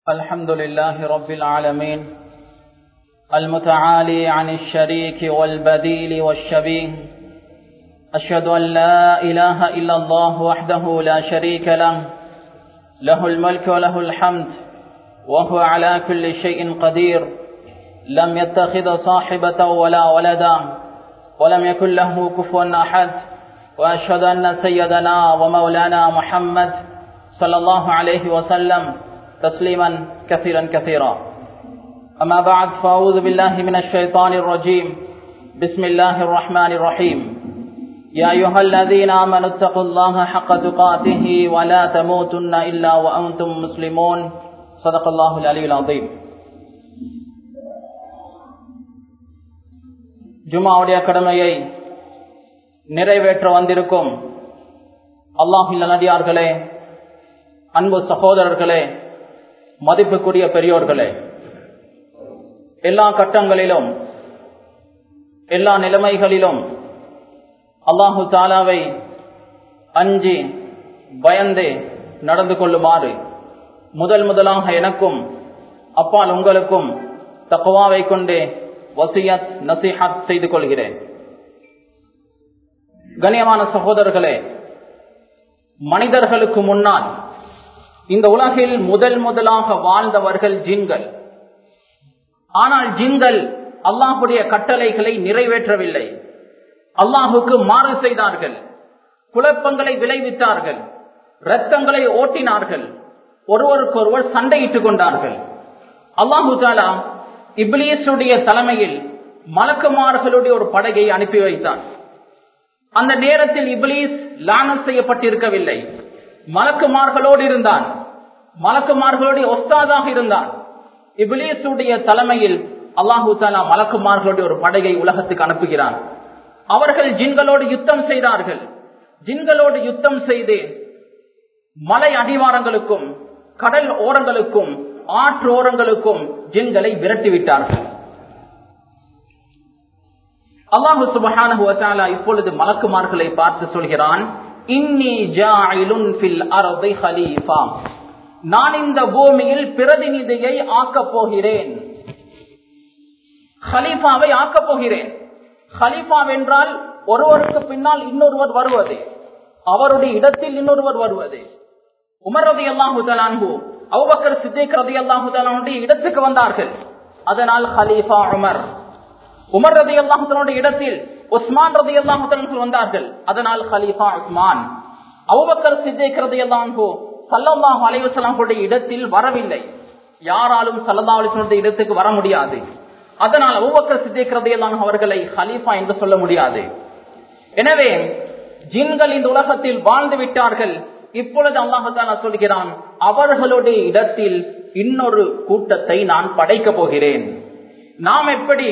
الحمد لله رب العالمين المتعالي عن الشريك والبديل والشبيه. أشهد أن لا إله إلا الله وحده لا شريك له، له الملك وله الحمد وهو على كل شيء قدير، لم يتخذ صاحبة ولا ولدا ولم يكن له كفوا أحد. وأشهد أن سيدنا ومولانا محمد صلى الله عليه وسلم تسليما كثيرا كثيرا. أما بعد، فأعوذ بالله من الشيطان الرجيم. بسم الله الرحمن الرحيم. يا أيها الذين آمنوا اتقوا الله حق تقاته ولا تموتن إلا وأنتم مسلمون. صدق الله العلي العظيم. ஜும்ஆவுடைய கடமையை நிறைவேற்ற வந்திருக்கும் அல்லாஹ்வின் நல்லடியார்களே, அன்பு சகோதரர்களே, மதிப்புக்குரிய பெரியோர்களே, எல்லா கட்டங்களிலும் எல்லா நிலைமைகளிலும் அல்லாஹு தாலாவை அஞ்சி பயந்து நடந்து கொள்ளுமாறு முதலாக எனக்கும் அப்பால் உங்களுக்கும் தக்வாவை கொண்டு வசியத் நசீஹத் செய்து கொள்கிறேன். கண்ணியமான சகோதரர்களே, மனிதர்களுக்கு முன்னால் இந்த உலகில் முதலாக வாழ்ந்தவர்கள் ஜின்கள். ஆனால் ஜின்கள் அல்லாஹுடைய கட்டளைகளை நிறைவேற்றவில்லை, அல்லாஹுக்கு மாறு செய்தார்கள், குழப்பங்களை விளைவித்தார்கள், இரத்தங்களை ஓட்டினார்கள், ஒருவருக்கொருவர் சண்டையிட்டுக் கொண்டார்கள். அல்லாஹு தஆலா இப்லீஸுடைய தலைமையில் மலக்குமார்களுடைய ஒரு படையை அனுப்பி வைத்தான். அந்த நேரத்தில் இப்லீஸ் லானத் செய்யப்பட்டிருக்கவில்லை, மலக்குமார்களோடு இருந்தான், மலக்குமார்களுடைய ஒஸ்தாதாக இருந்தான். இப்லீஸுடைய தலைமையில் அல்லாஹு தஆலா மலக்குமார்களுடைய ஒரு படையை உலகத்துக்கு அனுப்புகிறான். அவர்கள் ஜின்களோடு யுத்தம் செய்தார்கள். ஜின்களோடு யுத்தம் செய்து மலை அடிவாரங்களுக்கும் கடல் ஓரங்களுக்கும் ஆற்று ஓரங்களுக்கும் ஜின்களை விரட்டிவிட்டார்கள். அல்லாஹு சுப்ஹானஹு வ தஆலா இப்பொழுது மலக்குமார்களை பார்த்து சொல்கிறான், இன்னி ஜாயிலுன் ஃபில் அர்தி ஹலீஃபா, நான் இந்த பூமியில் பிரதிநிதியை ஆக்கப் போகிறேன், ஹலீஃபாவை ஆக்கப் போகிறேன். ஹலீஃபா என்றால் ஒருவருக்கு பின்னால் இன்னொருவர் வருவது, அவருடைய இடத்தில் இன்னொருவர் வருவது. உமர் ரலியல்லாஹு தஆலா அன்ஹு, அபூபக்கர் சித்திக் ரலியல்லாஹு தஆலா அன்ஹுடைய இடத்துக்கு வந்தார்கள், அதனால் ஹலீஃபா உமர். உமர் ரலியல்லாஹு தஆலா அன்ஹுடைய இடத்தில் உஸ்மான் ரலியல்லாஹு தஆலா அன்ஹு வந்தார்கள், அதனால் ஹலீஃபா உஸ்மான். அபூபக்கர் சித்திக் ரலியல்லாஹு அன்ஹு ஸல்லல்லாஹு அலைஹி வஸல்லம் அவருடைய இடத்தில் வரவில்லை, யாராலும் ஸல்லல்லாஹு அலைஹி வஸல்லம் இடத்துக்கு வர முடியாது, அதனால் அபூபக்கர் சித்திக் ரலியல்லாஹு அன்ஹு அவர்களை ஹலீஃபா என்று சொல்ல முடியாது. எனவே ஜின்கள் இந்த உலகத்தில் வாழ்ந்து விட்டார்கள். இப்பொழுது அல்லாஹ் தஆலா சொல்கிறான், அவர்களுடைய இடத்தில் இன்னொரு கூட்டத்தை நான் படைக்க போகிறேன். நாம் எப்படி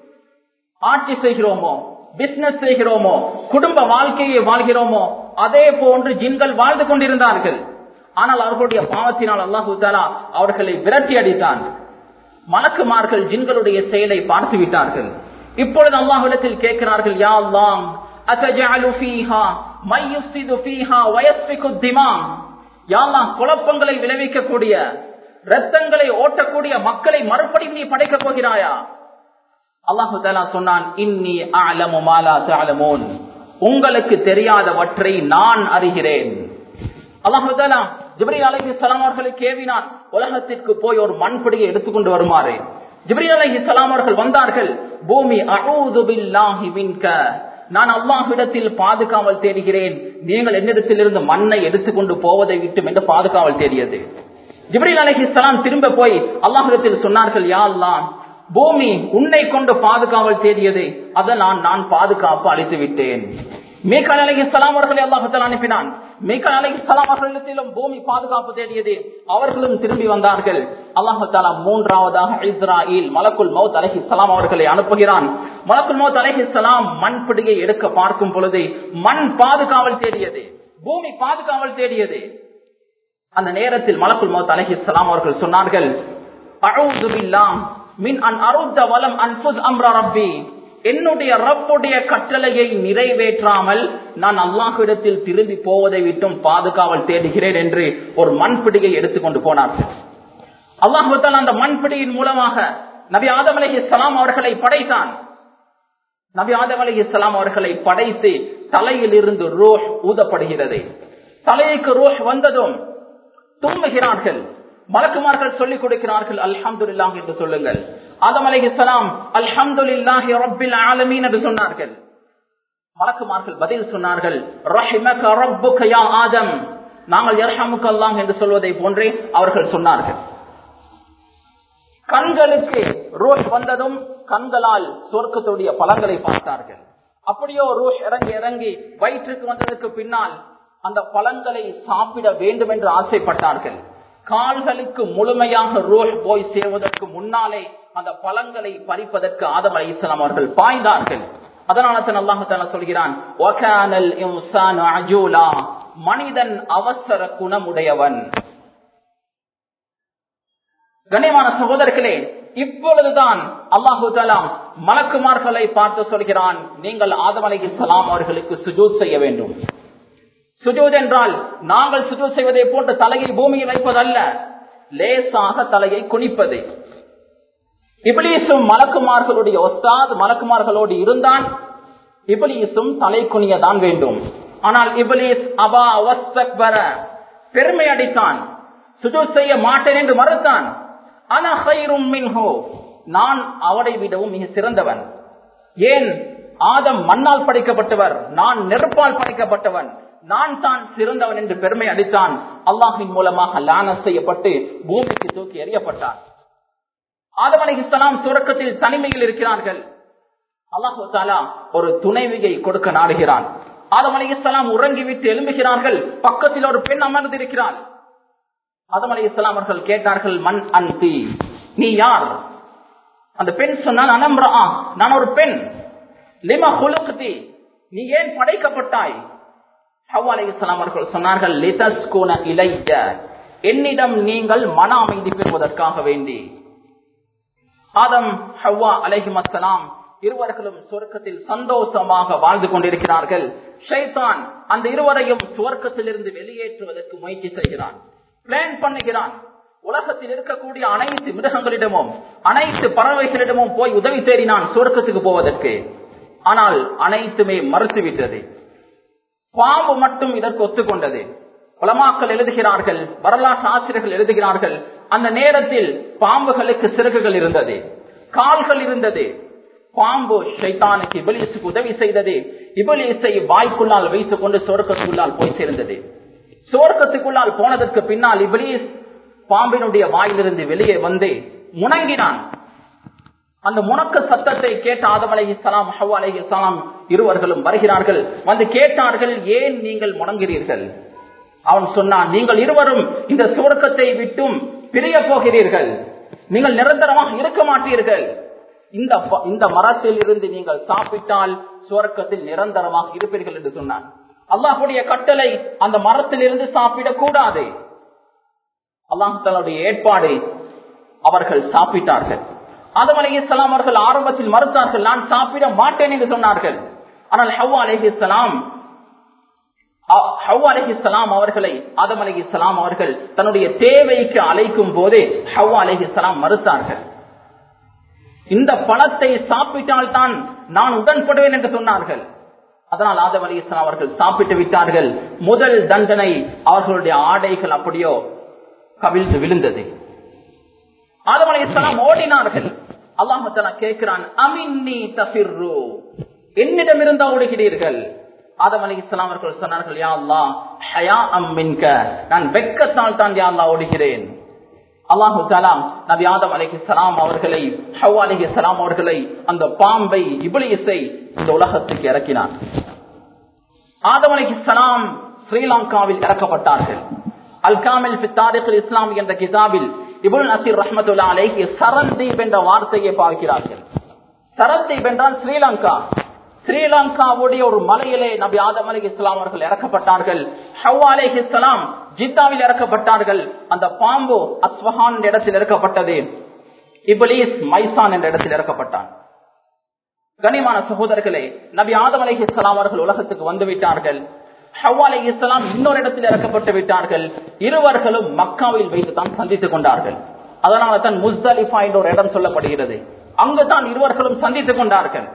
ஆட்சி செய்கிறோமோ, பிசினஸ் செய்கிறோமோ, குடும்ப வாழ்க்கையை வாழ்கிறோமோ, அதே போன்று ஜின்கள் வாழ்ந்து கொண்டிருந்தார்கள். ஆனால் அவர்களுடைய பாவத்தினால் அல்லாஹ் தஆலா அவர்களை விரட்டி அடித்தான். மலக்குமார்கள் ஜின்களுடைய செயலை பார்த்து விட்டார்கள். இப்பொழுது அல்லாஹ்விடத்தில் கேட்கிறார்கள், யா அல்லாஹ், அத்தஜஅலு ஃபீஹா மை யுஃப்ஸிது ஃபீஹா வ யஸ்ஃபிகு திமா, யா அல்லாஹ், குழப்பங்களை விளைவிக்கக்கூடிய, இரத்தங்களை ஓட்டக்கூடிய மக்களை மறுபடியும் நீ படைக்க போகிறாயா? அல்லாஹ் தஆலா சொன்னான், இன்னி அஅலமு மா லா தஅலமூன், உங்களுக்கு தெரியாதவற்றை நான் அறிகிறேன். அல்லாஹ் தஆலா ஜிப்ரீல் அலைஹிஸ்ஸலாம் அவர்களை ஏவினான், உலகத்திற்கு போய் ஒரு மண்பிடியை எடுத்துக்கொண்டு வருமாறு. ஜிப்ரீல் அலைஹிஸ்ஸலாம் அவர்கள் வந்தார்கள். பூமி, அஊது பில்லாஹி மின்க, நான் அல்லாஹ்விடத்தில் பாதுகாவல் தேடுகிறேன், நீங்கள் என்னிடத்திலிருந்து மண்ணை எடுத்துக்கொண்டு போவதை விட்டு என்று பாதுகாவல் தேடியது. ஜிப்ரீல் அலைஹிஸ்ஸலாம் திரும்ப போய் அல்லாஹ்விடத்தில் சொன்னார்கள், யா அல்லாஹ், பூமி உன்னை கொண்டு பாதுகாவல் தேடியது, அதனால் நான் பாதுகாப்பு அளித்து விட்டேன். மீகாயில் அலைஹிஸ்ஸலாம் அவர்களை அல்லாஹ் தஆலா அனுப்பினான். மீகாயில் அலைஹிஸ்ஸலாம் அவர்களிடத்திலும் பூமி பாதுகாப்பு தேடியது, அவர்களும் திரும்பி வந்தார்கள். அல்லாஹ் தஆலா மூன்றாவதாக இஸ்ராயில் மலக்குல் மௌத் அலைஹிஸ்ஸலாம் அவர்களை அனுப்புகிறான். மலக்குல் மௌத் அலைஹிஸ்ஸலாம் மண் பிடியை எடுக்க பார்க்கும் பொழுது மண் பாதுகாவல் தேடியது, பூமி பாதுகாவல் தேடியது. அந்த நேரத்தில் மலக்குல் மௌத் அலைஹிஸ்ஸலாம் அவர்கள் சொன்னார்கள், அஊது பில்லாஹ் மின் அன் அருத்த வலம் அன்ஃபுஸ் அம்ர ரப்பி, என்னுடைய ரப்புடைய கட்டளையை நிறைவேற்றாமல் நான் அல்லாஹ்விடத்தில் திரும்பி போவதை விட்டும் பாதுகாவல் தேடுகிறேன் என்று ஒரு மண்பிடியை எடுத்துக்கொண்டு போனார்கள். அல்லாஹ் தஆலா அந்த மண்பிடியின் மூலமாக நபி ஆதம் அலைஹிஸ்ஸலாம் அவர்களை படைத்தான். நபி ஆதம் அலைஹிஸ்ஸலாம் அவர்களை படைத்து தலையில் இருந்து ரூஹ் ஊதப்படுகிறது. தலைக்கு ரூஹ் வந்ததும் தும்முகிறார்கள். மலக்குமார்கள் சொல்லிக் கொடுக்கிறார்கள், அல்ஹம்துலில்லாஹ் என்று சொல்லுங்கள். ஆதம் அலைஹிஸ்ஸலாம் அல்ஹம்துலில்லாஹி ரப்பில் ஆலமீன் என்று சொன்னார்கள். மலக்குமார்கள் பதில் சொன்னார்கள், ரஹிமக ரப்புக யா ஆதம். நாங்கள் யர்ஹமுக அல்லாஹ் என்று சொல்வதை போன்றே அவர்கள் சொன்னார்கள். கண்களுக்கு ரூஹ் வந்ததும் கண்களால் சொர்க்கத்துடைய பலன்களை பார்த்தார்கள். அப்படியோ ரூஹ் இறங்கி இறங்கி வயிற்றுக்கு வந்ததற்கு பின்னால் அந்த பழங்களை சாப்பிட வேண்டும் என்று ஆசைப்பட்டார்கள். கால்களுக்கு முழுமையாக ரூஹ் போய் சேர்வதற்கு முன்னாலே அந்த பழங்களை பறிப்பதற்கு ஆதம் அலைஹிஸ்ஸலாம் அவர்கள் பாய்ந்தார்கள். அதனால தான் அல்லாஹ் தஆலா சொல்கிறான், வகானல் இன்சானு அஜூலா, மனிதன் அவசர குணமுடையவன். கண்ணியமான சகோதரர்களே, இப்பொழுதுதான் அல்லாஹ் தஆலா மலக்குமார்களை பார்த்து சொல்கிறான், நீங்கள் ஆதம் அலைஹிஸ்ஸலாம் அவர்களுக்கு சுஜூத் செய்ய வேண்டும். சுஜூத் என்றால் நாங்கள் சுஜூத் செய்வதை போன்று தலையை பூமியில் வைப்பதல்ல, லேசாக தலையை குனிப்பது. இப்லீஸும் மலக்குமார்களுடைய உஸ்தாத் மலக்குமார்களோடு இருந்தான். இப்லீஸும் தலை குனியதான் வேண்டும். ஆனால் இப்லீஸ் அபா வஸ்தக்பர, பெருமை அடித்தான், சுஜூத் செய்ய மாட்டேன் என்று மறுத்தான். அனா கைரும் மின்ஹு, நான் அவரை விடவும் மிக சிறந்தவன். ஏன்? ஆதம் மண்ணால் படைக்கப்பட்டவர், நான் நெருப்பால் படைக்கப்பட்டவன், நான் தான் சிறந்தவன் என்று பெருமை அடித்தான். அல்லாஹ்வின் மூலமாக லானத் செய்யப்பட்டு பூமிக்கு தூக்கி எறியப்பட்டான். ஆதம் அலைஹிஸ்ஸலாம் சுவர்க்கத்தில் தனிமையில் இருக்கிறார்கள். அல்லாஹ் தஆலா ஒரு துணைவியை கொடுக்க நாடுகிறான். ஆதம் அலைஹிஸ்ஸலாம் உறங்கிவிட்டு எழும்புகிறார்கள். பக்கத்தில் ஒரு பெண் அமர்ந்திருக்கிறாள். ஆதம் அலைஹிஸ்ஸலாம் அவர்கள் கேட்டார்கள், மன் அன்தி, நீ யார்? அந்த பெண் சொன்னால், அனம்ரா, நான் ஒரு பெண். லிமா குலுக்தி, நீ ஏன் படைக்கப்பட்டாய்? ஹவ்வா அலைஹிஸ்ஸலாம் அவர்கள் சொன்னார்கள், லிதஸ்குன இலைய, என்னிடம் நீங்கள் மன அமைதி பெறுவதற்காக வேண்டி. ஆதம் ஹவ்வா அலைஹிஸ்ஸலாம் இருவர்களும் சுவர்க்கத்தில் சந்தோஷமாக வாழ்ந்து கொண்டிருக்கிறார்கள். ஷைத்தான் அந்த இருவரையும் சுவர்க்கத்திலிருந்து வெளியேற்றுவதற்கு முயற்சி செய்கிறான், பிளான் பண்ணுகிறான். உலகத்தில் இருக்கக்கூடிய அனைத்து மிருகங்களிடமும் அனைத்து பறவைகளிடமும் போய் உதவி தேடினான் சுவர்க்கத்துக்கு போவதற்கு. ஆனால் அனைத்துமே மறுத்துவிட்டது. பாம்பு மட்டும் இதற்கு ஒத்துக்கொண்டது. உலமாக்கள் எழுதுகிறார்கள், வரலாற்று ஆசிரியர்கள் எழுதுகிறார்கள், அந்த நேரத்தில் பாம்புகளுக்கு சிறகுகள் இருந்தது, கால்கள் இருந்தது. பாம்பு ஷைத்தானுக்கு இப்லீஸுக்கு உதவி செய்தது. இப்லீஸை வாய்க்குள்ளால் வைத்துக் கொண்டு சுவர்க்கத்துக்குள்ளால் போய் சேர்ந்தது. சுவர்க்கத்துக்குள்ளால் போனதற்கு பின்னால் இப்லீஸ் பாம்பினுடைய வாயிலிருந்து வெளியே வந்து முணங்கினான். அந்த முணக்க சத்தத்தை கேட்ட ஆதம் அலைஹிஸ்ஸலாம் ஹவ்வா அலைஹிஸ்ஸலாம் இருவர்களும் வருகிறார்கள். வந்து கேட்டார்கள், ஏன் நீங்கள் முணங்குகிறீர்கள்? அவன் சொன்னான், நீங்கள் இருவரும் இந்த சுவர்க்கத்தை விட்டும் பிரிய போகிறீர்கள், நீங்கள் நிரந்தரமாக இருக்க மாட்டீர்கள். இந்த மரத்தில் இருந்து நீங்கள் சாப்பிட்டால் சுவர்க்கத்தில் நிரந்தரமாக இருப்பீர்கள் என்று சொன்னான். அல்லாஹ்வுடைய கட்டளை, அந்த மரத்தில் இருந்து சாப்பிடக் கூடாது. அல்லாஹ் தஆலாவுடைய ஏற்பாடு, அவர்கள் சாப்பிட்டார்கள். ஆதம் அலைஹிஸ்ஸலாம் அவர்கள் ஆரம்பத்தில் மறுத்தார்கள், நான் சாப்பிட மாட்டேன் என்று சொன்னார்கள். ஆனால் ஹவ்வா அலைஹிஸ்ஸலாம் அவர்களை ஆதம் அலைஹிஸ்ஸலாம் அவர்கள் தன்னுடைய தேவைக்கு அழைக்கும் போதே ஹவ்வா அலைஹிஸ்ஸலாம் மறுத்தார்கள். இந்த பழத்தை சாப்பிட்டால் தான் நான் உடன்படுவேன் என்று சொன்னார்கள். அதனால் ஆதம் அலைஹிஸ்ஸலாம் அவர்கள் சாப்பிட்டு விட்டார்கள். முதல் தண்டனை, அவர்களுடைய ஆடைகள் அப்படியோ கவிழ்ந்து விழுந்தது. ஆதம் அலைஹிஸ்ஸலாம் ஓடினார்கள். அல்லாஹ் தஆலா கேட்கிறான், அமின்னி தஃபிர்ரு, என்னிடமிருந்து ஓடுகிறீர்கள்? ஆதம் அலைஹிஸ்ஸலாம் அவர்கள் சொன்னார்கள், யா அல்லாஹ் ஹயாஅம் மின்க, நான் வெட்கத்தால் தான் யா அல்லாஹ் ஓடுகிறேன். அல்லாஹ் தஆலா நபி ஆதம் அலைஹிஸ்ஸலாம் அவர்களை, ஹவ்வா அலைஹிஸ்ஸலாம் அவர்களை, அந்த பாம்பை இப்லீஸை இந்த உலகத்துக்கு இறக்கினார். ஆதம் அலைஹிஸ்ஸலாம் ஸ்ரீலங்காவில் இறக்கப்பட்டார்கள். அல் காமில் ஃபி தாரிக் இஸ்லாம் என்ற கிதாபில் இப்னு நஸீர் ரஹ்மத்துல்லாஹி அலைஹி சரந்தீப் என்ற வார்த்தையை பார்க்கிறார்கள். சரந்தீப் என்றால் ஸ்ரீலங்கா. ஸ்ரீலங்காவுடைய ஒரு மலையிலே நபி ஆதம் அலைஹிஸ்ஸலாம் அவர்கள் இறக்கப்பட்டார்கள். ஹவ்வா அலைஹிஸ்ஸலாம் ஜித்தாவில் இறக்கப்பட்டார்கள். அந்த பாம்பு அஸ்வஹான் என்ற இடத்தில் இறக்கப்பட்டது. இப்லீஸ் மைசான் என்ற இடத்தில் இறக்கப்பட்டான். கனிமான சகோதரர்களே, நபி ஆதம் அலைஹிஸ்ஸலாம் அவர்கள் உலகத்துக்கு வந்து விட்டார்கள். ஹவ்வா அலைஹிஸ்ஸலாம் இன்னொரு இடத்தில் இறக்கப்பட்டு விட்டார்கள். இருவர்களும் மக்காவில் வைத்து தான் சந்தித்துக் கொண்டார்கள். அதனால தான் முஸ்தலிஃபா என்ற ஒரு இடம் சொல்லப்படுகிறது. அங்குதான் இருவர்களும் சந்தித்துக் கொண்டார்கள்.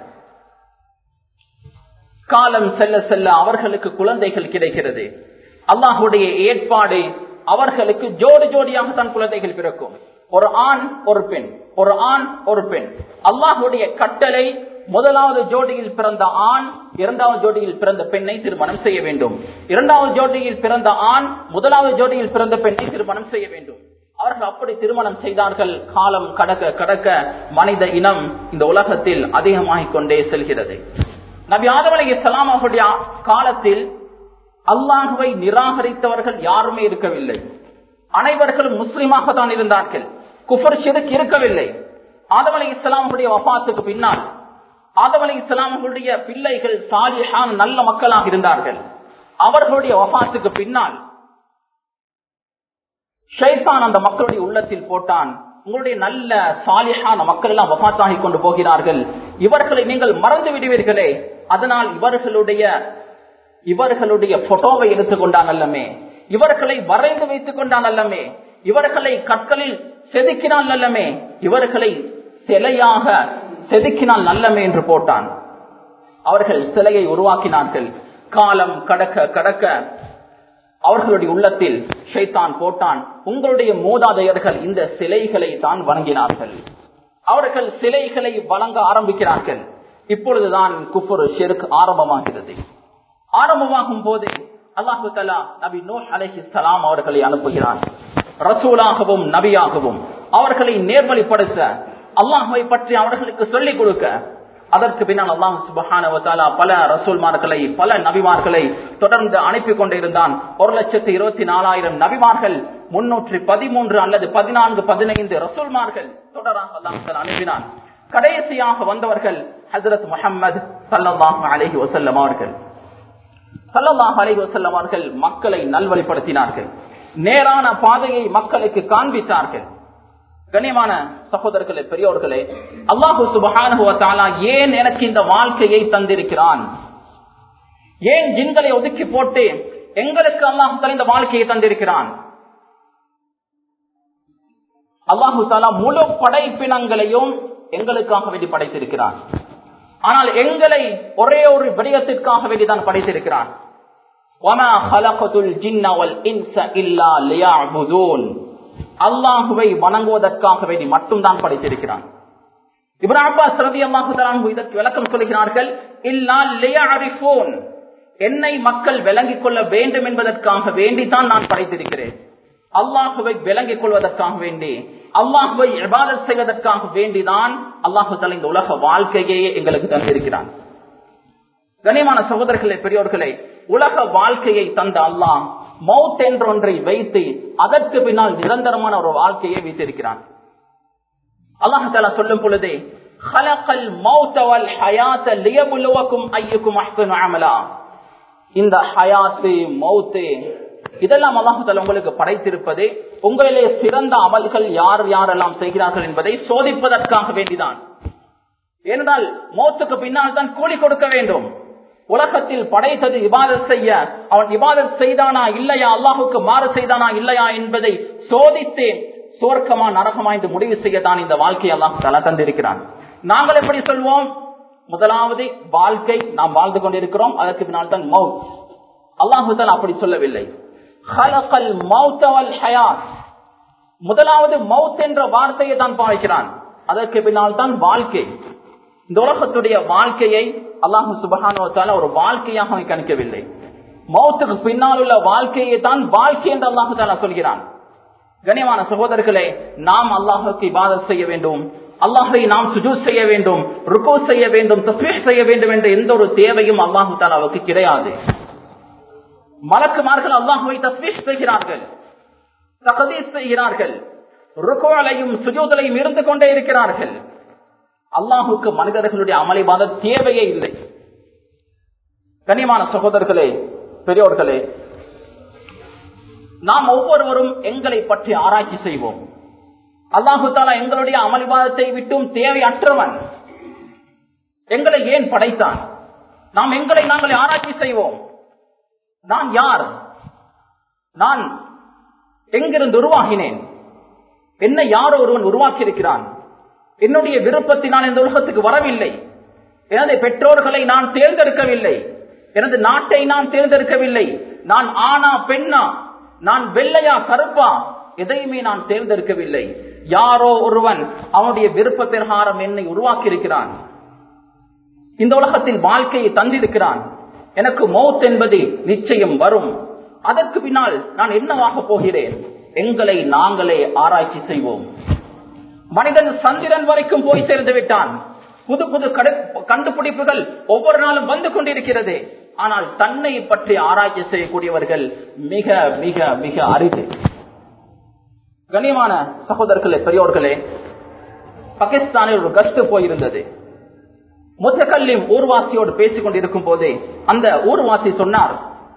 காலம் செல்ல செல்ல அவர்களுக்கு குழந்தைகள் கிடைக்கிறது. அல்லாஹுடைய ஏற்பாடு, அவர்களுக்கு ஜோடி ஜோடியாக தான் குழந்தைகள் பிறக்கும். ஒரு ஆண் ஒரு பெண், ஒரு ஆண் ஒரு பெண். அல்லாஹுடைய கட்டளை, முதலாவது ஜோடியில் பிறந்த ஆண் இரண்டாவது ஜோடியில் பிறந்த பெண்ணை திருமணம் செய்ய வேண்டும். இரண்டாவது ஜோடியில் பிறந்த ஆண் முதலாவது ஜோடியில் பிறந்த பெண்ணை திருமணம் செய்ய வேண்டும். அவர்கள் அப்படி திருமணம் செய்தார்கள். காலம் கடக்க கடக்க மனித இனம் இந்த உலகத்தில் அதிகமாகிக் கொண்டே செல்கிறது. நபி ஆதம் அலைஹிஸ்ஸலாம் அவர்களுடைய காலத்தில் அல்லாஹுவை நிராகரித்தவர்கள் யாருமே இருக்கவில்லை. அனைவர்களும் முஸ்லிமாக தான் இருந்தார்கள். குஃபர் ஷிர்க் இருக்கவில்லை. ஆதம் அலைஹிஸ்ஸலாம் அவருடைய வஃபாத்துக்கு பின்னால் ஆதம் அலைஹிஸ்ஸலாம் அவர்களுடைய பிள்ளைகள் சாலிஹான நல்ல மக்களாக இருந்தார்கள். அவர்களுடைய வஃபாத்துக்கு பின்னால் ஷைத்தான் அந்த மக்களுடைய உள்ளத்தில் போட்டான், உங்களுடைய நல்ல சாலிஹான மக்கள் எல்லாம் வஃபாத்தாகி கொண்டு போகிறார்கள், இவர்களை நீங்கள் மறந்து விடுவீர்களே, அதனால் இவர்களுடைய போட்டோவை எடுத்துக்கொண்டான் அல்லமே, இவர்களை வரைந்து வைத்துக் கொண்டான் அல்லமே, இவர்களை கற்களில் செதுக்கினால் நல்லமே, இவர்களை சிலையாக செதுக்கினால் நல்லமே என்று போட்டான். அவர்கள் சிலையை உருவாக்கினார்கள். காலம் கடக்க கடக்க அவர்களுடைய உள்ளத்தில் ஷைத்தான் போட்டான், உங்களுடைய மூதாதையர்கள் இந்த சிலைகளை தான் வணங்கினார்கள், அவர்கள் சிலைகளை வணங்க ஆரம்பிக்கிறார்கள். இப்பொழுதுதான் குஃப்ர் ஷிர்க் ஆரம்பமாகிறது. ஆரம்பமாகும் போது அல்லாஹு தஆலா நபி நூஹ் அலைஹிஸ்ஸலாம் அவர்களை அனுப்புகிறான். ரசூலாகவும் நபியாகவும் அவர்களை நேர்வழிப்படுத்த, அல்லாஹ்வை பற்றி அவர்களுக்கு சொல்லிக் கொடுக்க. அதற்கு பின்னால் அல்லாஹ் சுப்ஹானஹு வ தஆலா பல ரசூல்மார்களை பல நபிமார்களை தொடர்ந்து அனுப்பி கொண்டிருந்தான். 1,24,000 நபிமார்கள், 313 அல்லது 14, 15 ரசூல்மார்கள் தொடராக அல்லாஹ் அனுப்பினான். கடைசியாக வந்தவர்கள் ஹஜ்ரத் முஹம்மது ஸல்லல்லாஹு அலைஹி வஸல்லம் அவர்கள். ஸல்லல்லாஹு அலைஹி வஸல்லம் அவர்கள் மக்களை நல்வழிப்படுத்தினார்கள், நேரான பாதையை மக்களுக்கு காண்பித்தார்கள். கண்ணியமான சகோதரர்களே, பெரியோர்களே, அல்லாஹ் சுப்ஹானஹு வ தஆலா ஏன் எனக்கு இந்த வாழ்க்கையை தந்திருக்கிறான்? ஏன் ஜின்களை ஒதுக்கி போட்டு எங்களுக்கு அல்லாஹ் தஆலா இந்த வாழ்க்கையை தந்திருக்கிறான்? அல்லாஹ் தஆலா முழு படைப்பினங்களையும் எங்களுக்காக வேண்டி படைத்திருக்கிறான். ஆனால் எங்களை ஒரே ஒரு விடயத்திற்காக வேண்டிதான் படைத்திருக்கிறான். வமா ஹலகதுல் ஜின்ன வல் இன்ஸ இல்லா லியஅபுதூன், அல்லாஹுவை வணங்குவதற்காக வேண்டி மட்டும்தான் படைத்திருக்கிறான். இப்னு அப்பாஸ் ரலியல்லாஹு தஆலா அன்ஹு இதற்கு விளக்கம் சொல்கிறார்கள், இல்லா லியஅரிஃபூன், என்னை மக்கள் விளங்கிக் கொள்ள வேண்டும் என்பதற்காக வேண்டித்தான் நான் படைத்திருக்கிறேன். அல்லாஹுவை விளங்கிக் கொள்வதற்காக வேண்டி, அல்லாஹுவை இபாதத் செய்வதற்காக வேண்டிதான் அல்லாஹு தஆலா இந்த உலக வாழ்க்கையே எங்களுக்கு தந்திருக்கிறான். கண்ணியமான சகோதரர்களே, பெரியோர்களே, உலக வாழ்க்கையை தந்த அல்லாஹ் மௌத் என்ற ஒன்றை வைத்து அதற்கு பின்னால் நிரந்தரமான ஒரு வாழ்க்கையை வைத்திருக்கிறான். அல்லாஹ் தஆலா சொல்லும் பொழுது, خلقல் மௌத வல் ஹயாத லியப்லுவக்கும் அய்யுக்கும் அஹ்சனு அமலா, இந்த ஹயாத் மௌத் இதெல்லாம் அல்லாஹ் தஆலா உங்களுக்கு படைத்திருப்பது உங்களிலே சிறந்த அமல்கள் யார் யாரெல்லாம் செய்கிறார்கள் என்பதை சோதிப்பதற்காக வேண்டிதான். ஏனென்றால் மௌத்துக்கு பின்னால் தான் கூலி கொடுக்க வேண்டும். உலகத்தில் படைத்தது இபாதத் செய்ய, அவன் இபாதத் செய்தானா இல்லையா, அல்லாஹுக்கு மாறு செய்தானா இல்லையா என்பதை சோதித்து சுவர்க்கமா நரகமா என்று முடிவு செய்யத்தான் இந்த வாழ்க்கையை அல்லாஹ் தஆலா தந்திருக்கிறான். நாங்கள் எப்படி சொல்வோம்? முதலாவது வாழ்க்கை நாம் வாழ்ந்து கொண்டிருக்கிறோம், அதற்கு பின்னால் தான் மௌத். அல்லாஹ் தஆலா அப்படி சொல்லவில்லை. خلقல் மௌத வல் ஹயாத், முதலாவது மௌத் என்ற வார்த்தையை தான் பாய்க்கிறான், அதற்கு பின்னால் தான் வாழ்க்கை. இந்த உலகத்துடைய வாழ்க்கையை அல்லாஹ் சுப்ஹானஹு வ தஆலா ஒரு வாழ்க்கையாக கணிக்கவில்லை. மௌத்துக்கு பின்னால் உள்ள வாழ்க்கையை தான் வாழ்க்கை என்று அல்லாஹ் தஆலா சொல்கிறான். கண்ணியமான சகோதரர்களே, நாம் அல்லாஹ்வுக்கு இபாதத் செய்ய வேண்டும், அல்லாஹ்வை நாம் சுஜூத் செய்ய வேண்டும், ருக்கூ செய்ய வேண்டும், தஸ்பீஹ் செய்ய வேண்டும் என்ற எந்த ஒரு தேவையும் அல்லாஹ் தஆலாவுக்கு கிடையாது. மலக்குமார்கள் அல்லாஹ்வை தஸ்பீஹ் செய்கிறார்கள், தக்தீஸ் செய்கிறார்கள், ருக்கூலையும் சுஜூதிலையும் இருந்து கொண்டே இருக்கிறார்கள். அல்லாஹுக்கு மனிதர்களுடைய அமல் இபாதத் தேவையே இல்லை. கண்ணியமான சகோதரர்களே, பெரியோர்களே, நாம் ஒவ்வொருவரும் எங்களை பற்றி ஆராய்ச்சி செய்வோம். அல்லாஹு தஆலா எங்களுடைய அமல் இபாதத்தை விட்டும் தேவையற்றவன். எங்களை ஏன் படைத்தான்? நாம் எங்களை நாங்களே ஆராய்ச்சி செய்வோம். நான் யார்? நான் எங்கிருந்து உருவாகினேன்? என்னை யாரோ ஒருவன் உருவாக்கி இருக்கிறான். என்னுடைய விருப்பத்தினால் இந்த உலகத்துக்கு வரவில்லை. எனது பெற்றோர்களை நான் தேர்ந்தெடுக்கவில்லை. எனது நாட்டை நான் தேர்ந்தெடுக்கவில்லை. நான் ஆனா பெண்ணா, நான் வெள்ளையா கருப்பா, எதையுமே நான் தேர்ந்தெடுக்கவில்லை. யாரோ ஒருவன் அவனுடைய விருப்ப பிரகாரம் என்னை உருவாக்கி இருக்கிறான். இந்த உலகத்தில் வாழ்க்கையை தந்திருக்கிறான். எனக்கு மௌத் என்பது நிச்சயம் வரும். அதற்கு பின்னால் நான் என்னவாக போகிறேன்? எங்களை நாங்களே ஆராய்ச்சி செய்வோம். மனிதன் சந்திரன் வரைக்கும் போய் சேர்ந்து விட்டான். புது புது கண்டுபிடிப்புகள் ஒவ்வொரு நாளும் வந்து கொண்டிருக்கிறது. ஆனால் தன்னை பற்றி ஆராய்ச்சி செய்யக்கூடியவர்கள் மிக மிக மிக அரிது. கண்ணியமான சகோதரர்களே, பெரியோர்களே, பாகிஸ்தானில் ஒரு கஸ்ட் போயிருந்தது. முத்தகல்லிம் ஊர்வாசியோடு பேசிக் கொண்டிருக்கும் போதே அந்த ஊர்வாசி சொன்னார்,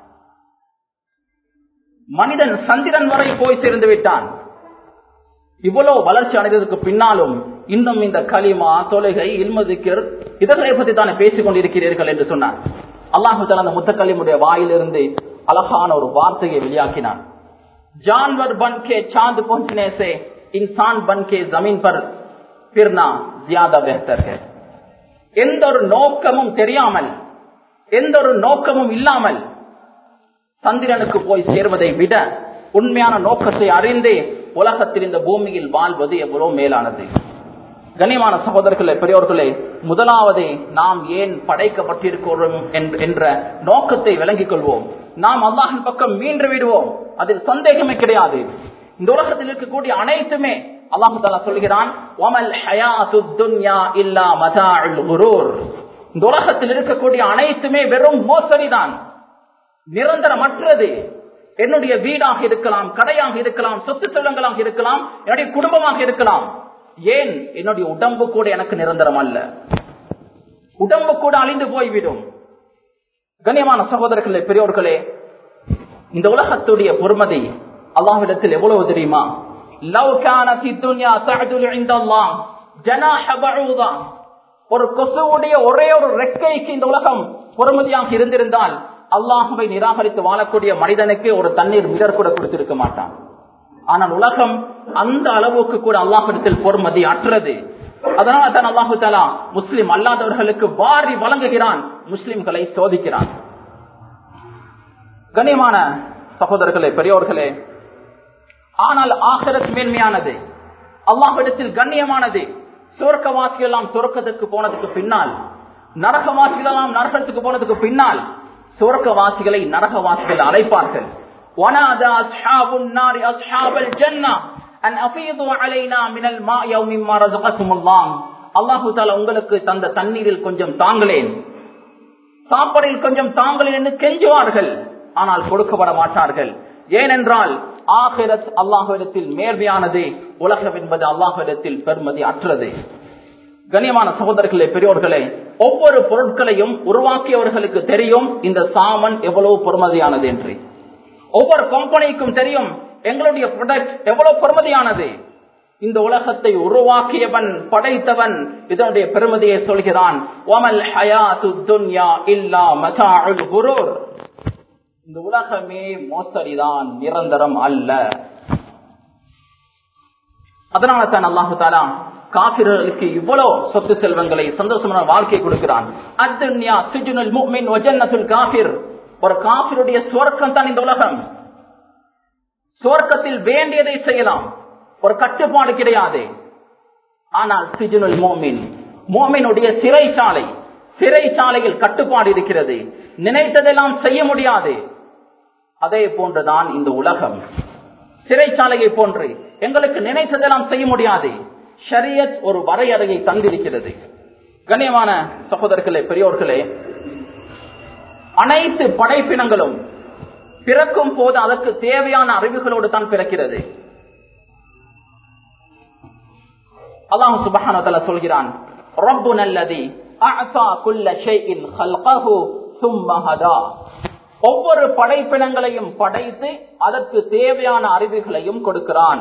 மனிதன் சந்திரன் வரை போய் சேர்ந்து விட்டான். இவ்வளவு வளர்ச்சி அடைந்ததற்கு பின்னாலும் இன்னும் இந்த கலிமா, தொழுகை, இல்மதிக்கர் இதனை பற்றி தானே பேசிக் கொண்டிருக்கிறீர்கள் என்று சொன்னார். அல்லாஹ் தஆலா அந்த முத்தகல்லிமுடைய வாயிலிருந்து அழகான ஒரு வார்த்தையை வெளியாக்கினான். जानवर बन के चांद पहुंचने से इंसान बन के जमीन पर फिरना ज्यादा बेहतर है. எந்த ஒரு நோக்கமும் தெரியாமல், எந்த ஒரு நோக்கமும் இல்லாமல் சந்திரனுக்கு போய் சேர்வதை விட உண்மையான நோக்கத்தை அறிந்து உலகத்தில் இந்த பூமியில் வாழ்வது எவ்வளவு மேலானது. கண்ணியமான சகோதரர்களே, பெரியோர்களே, முதலாவது நாம் ஏன் படைக்கப்பட்டிருக்கிறோம் என்ற நோக்கத்தை விளங்கிக் கொள்வோம். நாம் அல்லாஹ்வின் பக்கம் மீண்டு விடுவோம். அதில் சந்தேகமே கிடையாது. இந்த உலகத்தில் இருக்கக்கூடிய அனைத்துமே அல்லாஹ் தஆலா சொல்கிறான், வமல் ஹயாத்துத் துன்யா இல்லா மதாஉல் குரூர். இந்த உலகத்தில் இருக்கக்கூடிய அனைத்துமே வெறும் மோசடிதான், நிரந்தரமற்றது. என்னுடைய வீடாக இருக்கலாம், கடையாக இருக்கலாம், சொத்து செல்வங்களாக இருக்கலாம், என்னுடைய குடும்பமாக இருக்கலாம். ஏன் என்னுடைய உடம்பு கூட எனக்கு நிரந்தரம் அல்ல. உடம்பு கூட அழிந்து போய்விடும். கண்ணியமான சகோதரர்களே, பெரியோர்களே, இந்த உலகத்துடைய பொறுமதி அல்லாஹ்விடத்தில் எவ்வளவு தெரியுமா? லவ் கானத் துன்யா தஅதுல் இன்தல்லாஹ் ஜனாஹ பஊதா. ஒரு கொசுவுடைய ஒரே ஒரு ரெக்கைக்கு இந்த உலகம் பொறுமதியாக இருந்திருந்தால் அல்லாஹ்வை நிராகரித்து வாழக்கூடிய மனிதனுக்கு ஒரு தண்ணீர் மிடர் கூட கொடுத்திருக்க மாட்டான். ஆனால் உலகம் அந்த அளவுக்கு கூட அல்லாஹ்விடத்தில் பொறுமதி அற்றது. அதனால தான் அல்லாஹ் தஆலா முஸ்லிம் அல்லாதவர்களுக்கு வாரி வழங்குகிறான், முஸ்லிம்களை சோதிக்கிறான். கண்ணியமான சகோதரர்களே, பெரியோர்களே, ஆனால் ஆகிரத் மேன்மையானது, அல்லாஹ்விடத்தில் கண்ணியமானது. சொர்க்கவாசிகள் எல்லாம் சொர்க்கத்துக்கு போனதுக்கு பின்னால், நரகவாசிகள் எல்லாம் நரகத்துக்கு போனதுக்கு பின்னால் சொர்க்கவாசிகளை நரகவாசிகள் அழைப்பார்கள். வனாதா அஸ்ஹாபுன் நாரி அஸ்ஹாபல் ஜன்னah அன் அஃபீது அலைனா மினல் மாஇ வ மிம்மா ரஸககுமுல்லாஹ். அல்லாஹ் தஆலா உங்களுக்கு தந்த தண்ணீரில் கொஞ்சம் தாங்களேன், சாப்பாடில் கொஞ்சம் தாங்களேன் என்று கெஞ்சுவார்கள். ஆனால் கொடுக்கப்பட மாட்டார்கள். ஏனென்றால் ஆகிரத் அல்லாஹ்விடத்தில் மேன்மையானது, உலகம் என்பது அல்லாஹ்விடத்தில் பெருமதி அற்றது. கண்ணியமான சகோதரர்களே, பெரியோர்களே, ஒவ்வொரு பொருட்களையும் உருவாக்கியவர்களுக்கு தெரியும் இந்த சாமன் எவ்வளவு பொறுமதியானது என்று. ஒவ்வொரு கம்பெனிக்கும் தெரியும் எங்களுடைய ப்ராடக்ட் எவ்வளவு பெருமதியானது. இந்த உலகத்தை உருவாக்கியவன், படைத்தவன் இதனுடைய பெருமதியை சொல்கிறான். வமல் ஹயாத்துத் துன்யா இல்லா மதாஉல் குரூர். இந்த உலகமே மோசடிதான், நிரந்தரம் அல்ல. அதனால தான் அல்லாஹ் தஆலா காஃபிர்களுக்கு இவ்வளவு சொத்து செல்வங்களை, சந்தோஷமான வாழ்க்கை கொடுக்கிறான். அத்துன்யா சிஜ்னுல் முஃமின் வ ஜன்னத்துல் காஃபிர். ஒரு காஃபிருடைய சுவர்க்கம் தான் இந்த உலகம். சுவர்க்கத்தில் வேண்டியதை செய்யலாம், ஒரு கட்டுப்பாடு கிடையாது. ஆனால் சிஜ்னுல் முஃமின், முஃமினுடைய சிறைச்சாலை, சிறைச்சாலையில் கட்டுப்பாடு இருக்கிறது. நினைத்ததெல்லாம் செய்ய முடியாது. அதே போன்றுதான் இந்த உலகம், சிறைச்சாலையை போன்று எங்களுக்கு நினைத்ததெல்லாம் செய்ய முடியாது. ஷரியத் ஒரு வரையறையை தந்திருக்கிறது. கண்ணியமான சகோதரர்களே, பெரியோர்களே, அனைத்து படைப்பினங்களும் பிறக்கும் போது அதற்கு தேவையான அறிவுகளோடு தான் பிறக்கிறது. அல்லாஹ் சுப்ஹானஹு வ தஆலா சொல்கிறான், ரப்புனல்லதி அஅதா குல்ல ஷைஇன் ஹல்கஹு ஸும்ம ஹதா. ஒவ்வொரு படைப்பினங்களையும் படைத்து அதற்கு தேவையான அறிவுகளையும் கொடுக்கிறான்.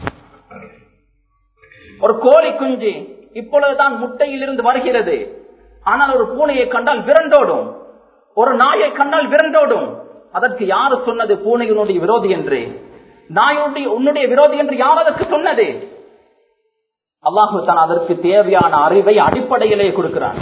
ஒரு கோழி குஞ்சு இப்பொழுதுதான் முட்டையிலிருந்து வருகிறது. ஆனால் ஒரு பூனையை கண்டால் விரண்டோடும், ஒரு நாயை கண்டால் விரண்டோடும். அதற்கு யாரு சொன்னது பூனையினுடைய விரோதி என்று? நான் உன்னுடைய விரோதி என்று யார் அதற்கு சொன்னது? அல்லாஹு தான் அதற்கு தேவையான அறிவை அடிப்படையிலே கொடுக்கிறான்.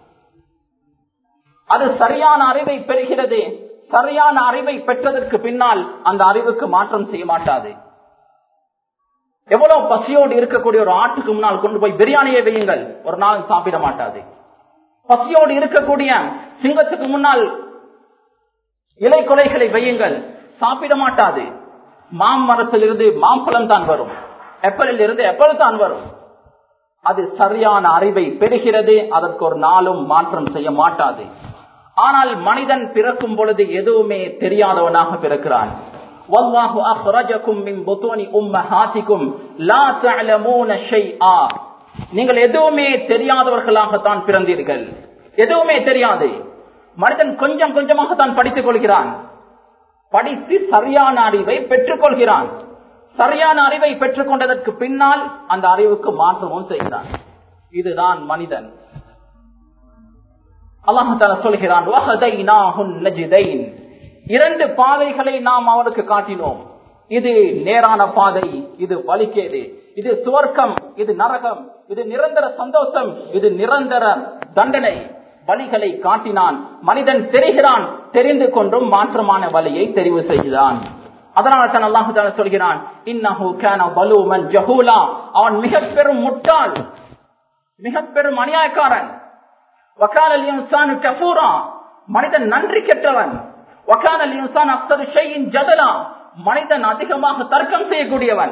அது சரியான அறிவை பெறுகிறது. சரியான அறிவை பெற்றதற்கு பின்னால் அந்த அறிவுக்கு மாற்றம் செய்ய மாட்டாது. எவ்வளவு பசியோடு இருக்கக்கூடிய ஒரு ஆட்டுக்கு முன்னால் கொண்டு போய் பிரியாணியை வையுங்கள், ஒரு நாள் சாப்பிட மாட்டாது. பசியோடு இருக்கக்கூடிய சிங்கத்துக்கு முன்னால் இலை கொலைகளை வையுங்கள், சாப்பிட மாட்டாது. மாமரத்திலிருந்து மாம்பழம் தான் வரும், ஆப்பிளில் இருந்து ஆப்பிள் தான் வரும். அது சரியான அறிவை பெறுகிறது, அதற்கு ஒரு நாளும் மாற்றம் செய்ய மாட்டாது. ஆனால் மனிதன் பிறக்கும் பொழுது எதுவுமே தெரியாதவனாக பிறக்கிறான். வல்லாஹு அக்ரஜகும் மின் புத்தூனி உம்மஹாத்திகும் லா தஅலமூன ஷைஆ. நீங்கள் எதுவுமே தெரியாதவர்களாகத்தான் பிறந்தீர்கள். எதுவுமே தெரியாது. மனிதன் கொஞ்சம் கொஞ்சமாக தான் படித்துக் கொள்கிறான். படித்து சரியான அறிவை பெற்றுக் கொள்கிறான். சரியான அறிவை பெற்றுக் கொண்டதற்கு பின்னால் அந்த அறிவுக்கு மாற்றமும் செய்கிறான். இதுதான் மனிதன். அல்லாஹ் தஆலா சொல்கிறான், வஹதைனாஹுன் நஜ்தைன். இரண்டு பாதைகளை நாம் அவருக்கு காட்டினோம். இது நேரான பாதை, இது வழிகேடு. இது சுவர்க்கம், இது நரகம். இது நிரந்தர சந்தோஷம், இது நிரந்தர தண்டனை. வழிகளை காட்டினான். மனிதன் தெரிகிறான், தெரிந்து கொண்டும் மாற்றமான வழியை தெரிவு செய்கிறான். அதனால தான் அல்லாஹ் தஆலா சொல்கிறான், இன்னஹு கான ஸலூமன் ஜஹூலா. அவன் மிக பெரும் முட்டாள், மிக பெரும் அநியாயக்காரன். வகானல் இன்சானு கஃபூரா. மனிதன் நன்றி கெட்டவன். வகானல் இன்சான் அக்ஸரு ஷைஇன் ஜதலா. மனிதன் அதிகமாக தர்க்கம் செய்யக்கூடியவன்.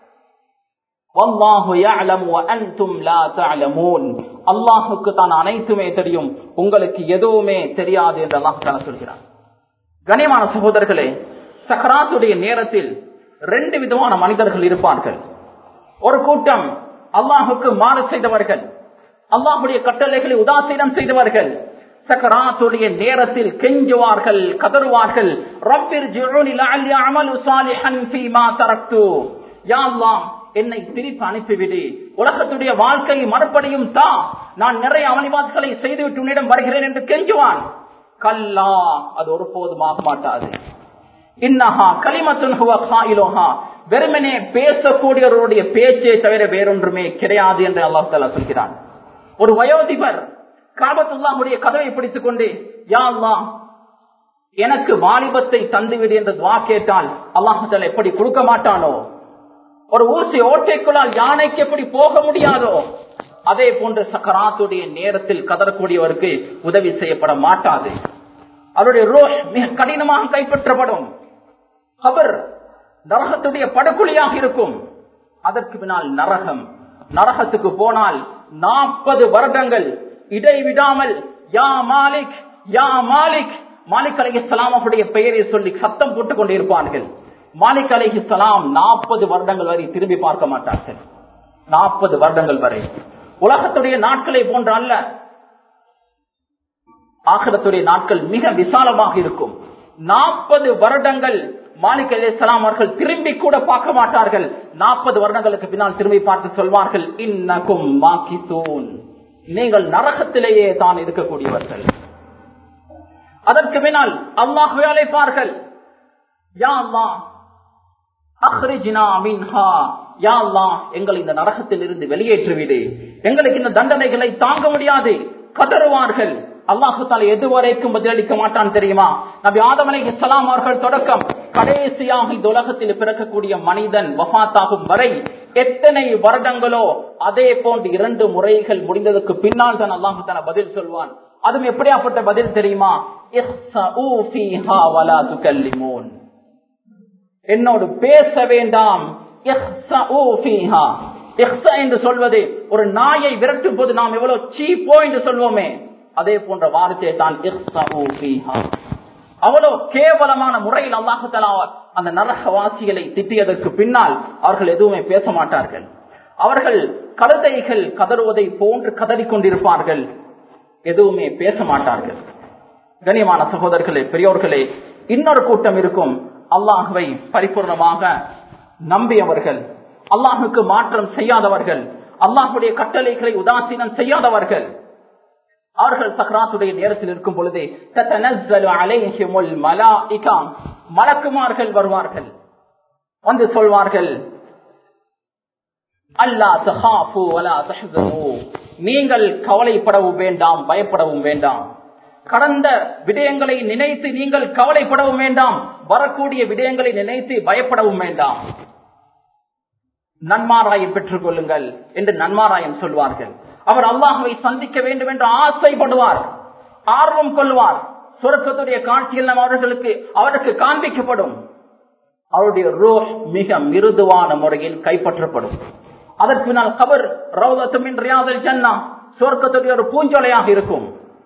வல்லாஹு யஅலமு வ அன்தும் லா தஅலமூன். அல்லாஹ்வுக்கு தான் அனைத்துமே தெரியும், உங்களுக்கு எதுவுமே தெரியாது என்று அல்லாஹ் தஆலா சொல்கிறான். கண்ணியமான சகோதரர்களே, சக்ராத்துடைய நேரத்தில் ரெண்டு விதமான மனிதர்கள் இருப்பார்கள். ஒரு கூட்டம் அல்லாஹுக்கு மாறு செய்தவர்கள், அல்லாஹுடைய கட்டளைகளை உதாசீனம் செய்தவர்கள். சக்ராத்துடைய நேரத்தில் கெஞ்சுவார்கள், கதறுவார்கள், ரப்பிர்ஜிஊனி லஅல்லி அஅமலு ஸாலிஹன் ஃபீமா தரக்து. யா அல்லாஹ், என்னை திருப்பி அனுப்பிவிடு, உலகத்துடைய வாழ்க்கையை மறுபடியும் தா, நான் நிறைய அமளிவாத்களை செய்துவிட்டு உன்னிடம் வருகிறேன் என்று கெஞ்சுவான். கல்லா, அது ஒருபோதும் ஆக மாட்டாது. இன்னஹா கலிமத்துன் ஹுவ காயிலுஹா. வெறுமனே பேசக்கூடியவருடைய பேச்சை தவிர வேறொன்றுமே கிடையாது என்று அல்லாஹ் தஆலா சொல்கிறான். ஒரு வயோதிபர் காபத்துல்லாஹுடைய கதவை பிடித்துக் கொண்டு, யா அல்லாஹ், எனக்கு வாலிபத்தை தந்துவிடு என்று துஆ கேட்டால் அல்லாஹ் தஆலா எப்படி கொடுக்க மாட்டானோ? ஒரு ஊசி ஓட்டைக்குள்ளால் யானைக்கு எப்படி போக முடியாதோ, அதே போன்று சக்கராத்துடைய நேரத்தில் கதறக்கூடியவருக்கு உதவி செய்யப்பட மாட்டாது. அவருடைய ரோஷ் மிக கடினமாக கைப்பற்றப்படும். கபர் நரகத்துடைய படுகொலியாக இருக்கும். அதற்கு பின்னால் நரகம். நரகத்துக்கு போனால் 40 வருடங்கள் இடைவிடாமல் யா மாலிக், யா மாலிக், மாலிக் அலைஹிஸ்ஸலாம் அவருடைய பெயரை சொல்லி சத்தம் போட்டுக் கொண்டிருப்பார்கள். மாலிக் அலைஹிஸ்ஸலாம் 40 வருடங்கள் வரை திரும்பி பார்க்க மாட்டார்கள். 40 வருடங்கள் வரை. உலகத்துடைய நாட்களை போன்ற அல்ல, ஆகிரத்துடைய நாட்கள் மிக விசாலமாக இருக்கும். 40 வருடங்கள் மாலிக் அலைஹிஸ்ஸலாம் அவர்கள் திரும்பி கூட பார்க்க மாட்டார்கள். 40 வருடங்களுக்கு பின்னால் திரும்பி பார்த்து சொல்வார்கள், இன்னகும் மாகிசூன், நீங்கள் நரகத்திலேயே தான் இருக்கக்கூடியவர்கள். அதற்கு பின்னால் அல்லாஹ்வை அழைப்பார்கள், யா அல்லாஹ் அக்ரிஜ்னா மின்ஹா. யா அல்லாஹ், எங்களை இந்த நரகத்தில் இருந்து வெளியேற்றிவிடு, எங்களுக்கு இந்த தண்டனைகளை தாங்க முடியாது. கதறுவார்கள். அல்லாஹு தஆலா எதுவரைக்கும் பதிலளிக்க மாட்டான் தெரியுமா? நபி ஆதம் அலைஹிஸ்ஸலாம் அவர்கள் தொடக்கம் கடைசியாக இந்த உலகத்தில் பிறக்கக்கூடிய மனிதன் வஃபாத்தாகும் வரை எத்தனை வருடங்களோ அதே போன்று 2 முறைகள் முடிந்ததற்கு பின்னால் தான் அல்லாஹு தஆலா பதில் சொல்வான். அதுவும் எப்படியாப்பட்ட பதில் தெரியுமா? இஹ்ஸஉ ஃபீஹா வலா துகல்லிமூன். என்னோடு பேச வேண்டாம். இஹ்ஸஉ ஃபீஹா. இஹ்ஸா என்று சொல்வது ஒரு நாயை விரட்டும் போது நாம் எவ்வளவு சீப்போ என்று சொல்வோமே, அதே போன்ற வார்த்தையை தான் இஹ்ஸஉ ஃபீஹா. அவ்வளவு கேவலமான முறையில் அல்லாஹ் தஆலா அந்த நரகவாசிகளை திட்டியதற்கு பின்னால் அவர்கள் எதுவுமே பேச மாட்டார்கள். அவர்கள் கழுதைகள் கதறுவதை போன்று கதறிக்கொண்டிருப்பார்கள், எதுவுமே பேச மாட்டார்கள். கண்ணியமான சகோதரர்களே, பெரியோர்களே, இன்னொரு கூட்டம் இருக்கும், அல்லாஹ்வை பரிபூர்ணமாக நம்பியவர்கள், அல்லாஹுக்கு மாற்றம் செய்யாதவர்கள், அல்லாஹுடைய கட்டளைகளை உதாசீனம் செய்யாதவர்கள். அவர்கள் சக்ராத்துடைய நேரத்தில் இருக்கும் பொழுது தத்தனஸ்ஸலு அலைஹிமுல் மலாயிகா, மலக்குமார்கள் வருவார்கள். வந்து சொல்வார்கள், அல்லா தஹாஃபு வலா தஹ்ஸனு, நீங்கள் கவலைப்படவும் வேண்டாம், பயப்படவும் வேண்டாம். கடந்த விடயங்களை நினைத்து நீங்கள் கவலைப்படவும் வேண்டாம், வரக்கூடிய விடயங்களை நினைத்து பயப்படவும் வேண்டாம். நன்மாராயம் பெற்றுக் கொள்ளுங்கள் என்று நன்மாராயம் சொல்வார்கள். அவர் அல்லாஹ்வை சந்திக்க வேண்டும் என்று ஆசைப்படுவார், ஆர்வம் கொள்வார். சொர்க்கத்துடைய காட்சிகள் அவருக்கு காண்பிக்கப்படும். அவருடைய ரூஹ் மிக மிருதுவான முறையில் கைப்பற்றப்படும். அதற்கு பின்னால் கபர் ரௌதத்து மின் ரியாதில் ஜன்னah, சொர்க்கத்துடைய ஒரு பூஞ்சோலையாக இருக்கும்.